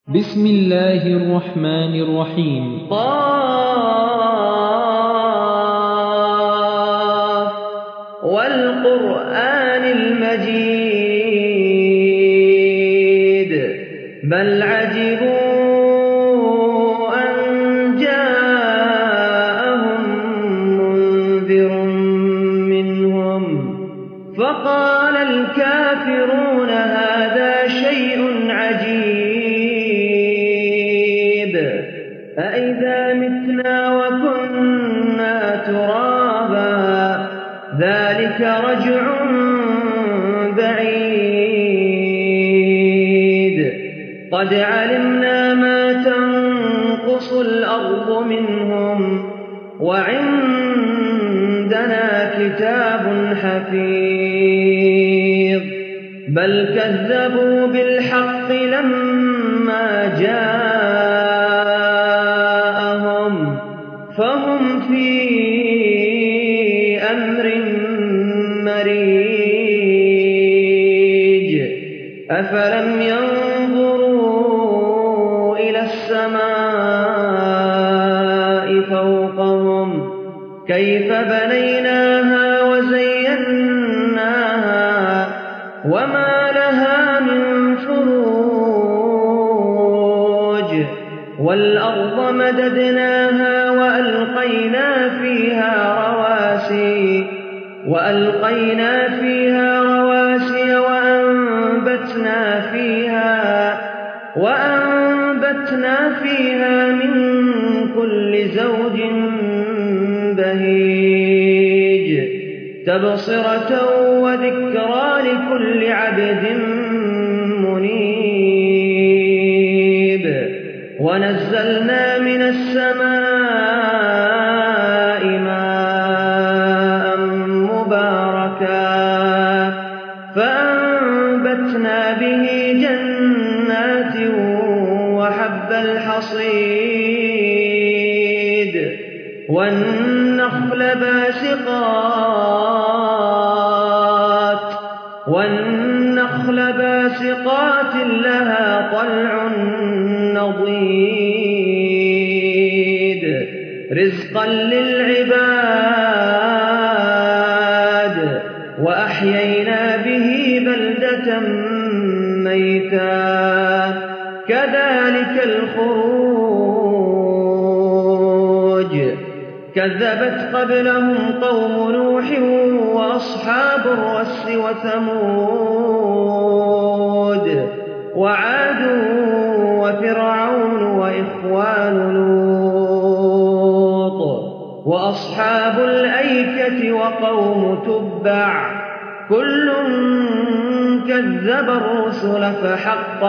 بسم الله الرحمن الرحيم والقرآن المجيد بل عجبوا أن جاءهم منذر منهم فقال الكافرون هذا شيء عجيب أإذا متنا وكنا ترابا ذلك رجع بعيد قد علمنا ما تنقص الأرض منهم وعندنا كتاب حفيظ بل كذبوا بالحق لما جاءهم فهم في أمر مريج أفلم ينظروا إلى السماء فوقهم كيف بنيناها وزيناها وما لها من فروج والأرض مددناها وألقينا فيها رواسي وأنبتنا فيها من كل زوج بهيج تبصرة وذكرى لكل عبد منيب ونزلنا من السماء ماء مباركا فأنبتنا به جنات وحب الحصيد والنخل باسقات لها طلع نضيد رزقا للعباد وأحيينا به بلدة ميتا كذلك الخروج كذبت قبلهم قوم نوح وأصحاب الرس وثمود وعاد وفرعون وإخوان لوط وأصحاب الأيكة وقوم تبع كل كذب الرسل فحق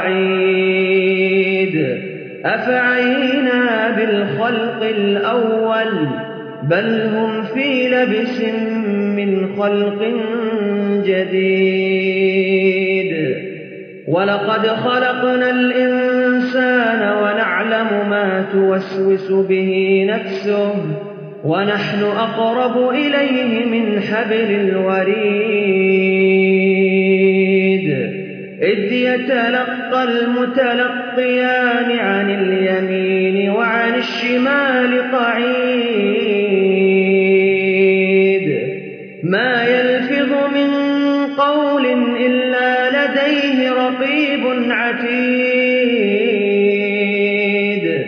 وعيد أفعينا بالخلق الأول بل هم في لبس من خلق جديد ولقد خلقنا الإنسان ونعلم ما توسوس به نفسه ونحن أقرب إليه من حبل الوريد إذ يتلقى المتلقيان عن اليمين وعن الشمال قعيد ما يلفظ من قول إلا لديه رقيب عتيد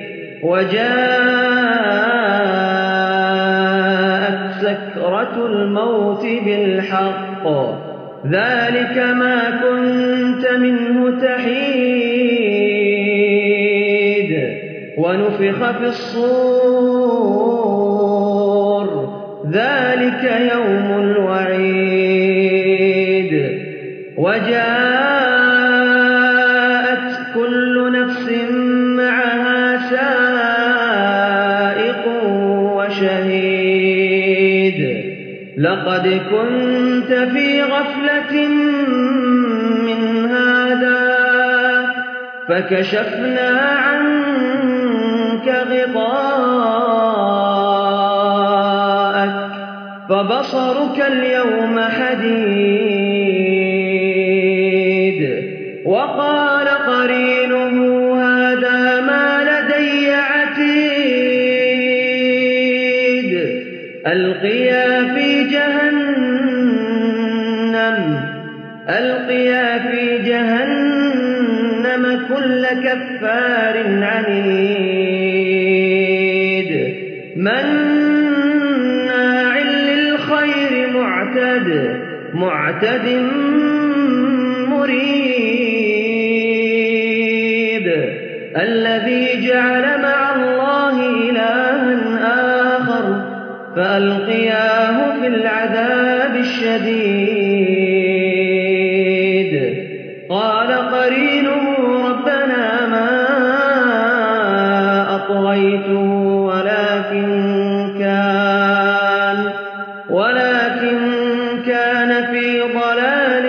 وجاءت سكرة الموت بالحق ذلك ما كنت منه تحيد ونفخ في الصور ذلك يوم الوعيد وجاءت كل نفس معها سائق وشهيد لقد كنت في غفلة من هذا فكشفنا عنك غطاءك فبصرك اليوم حديد وقال قرينه ألقيا في جهنم كل كفار عنيد مناع للخير معتد مريب الذي جعل مع الله إلها آخر فألقياه في العذاب الشديد قال قرينه ربنا ما أطغيته ولكن كان في ضلال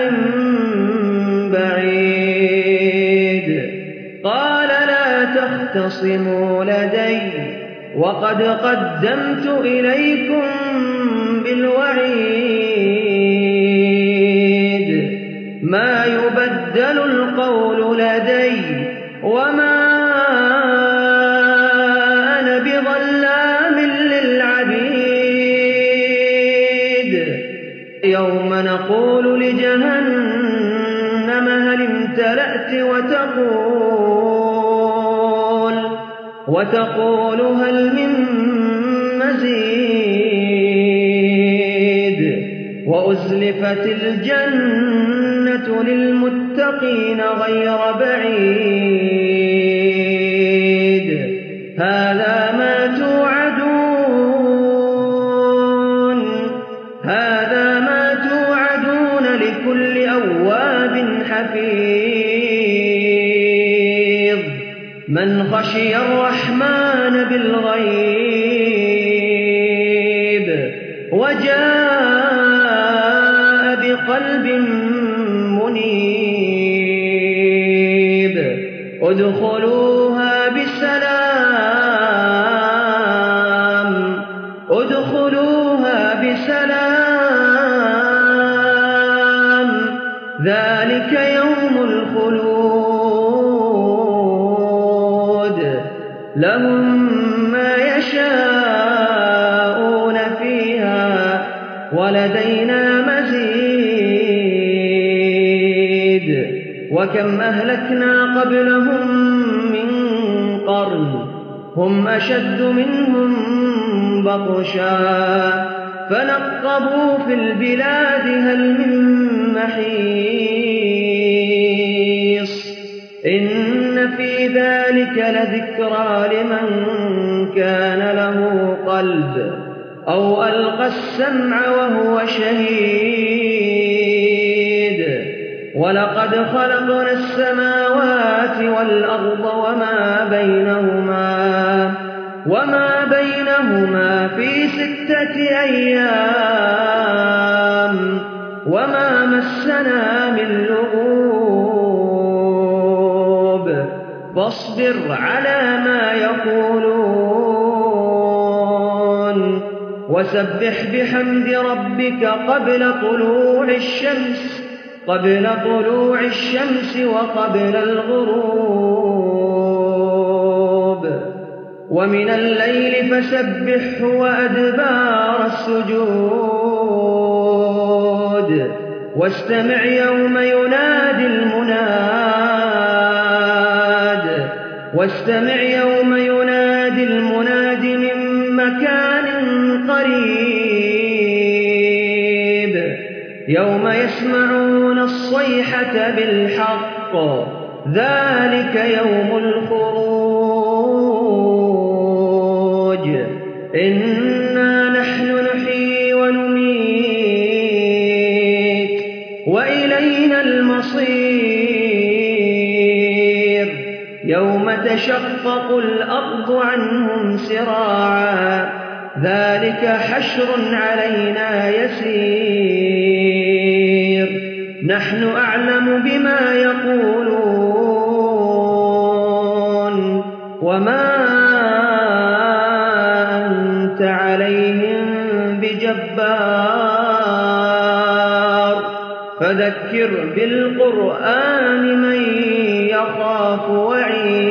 بعيد قال لا تختصموا لدي وقد قدمت إليكم بالوعيد ما يبدل القول لدي وما أنا بظلام للعبيد يوم نقول لجهنم هل امتلأت وتقول هل من مزيد وأزلفت الجنة للمتقين غير بعيد هذا ما توعدون لكل أواب حفيظ من خشي الرحمن بالغيب وجاء بقلب منيب ادخلوها بسلام ذلك يوم الخلود لهم ما يشاءون فيها ولدينا مزيد وكم أهلكنا قبلهم من قرن هم أشد منهم بطشا فنقبوا في البلاد هل من محيص إن في ذلك لذكرى لمن كان له قلب أو ألقى السمع وهو شهيد ولقد خلقنا السماوات والأرض وما بينهما في 6 أيام وما مسنا من لغوب فاصبر على ما يقولون وسبح بحمد ربك قبل طلوع الشمس وقبل الغروب ومن الليل فسبحه وأدبار السجود واستمع يوم ينادي المناد من مكان قريب يوم يسمعون الصيحة بالحق ذلك يوم الخروج إنا نحن نحيي ونميت وإلينا المصير يوم تشقق الأرض عنهم سراعا ذلك حشر علينا يسير نحن أعلم بما يقولون وما أنت عليهم بجبار فذكر بالقرآن من يخاف وعيد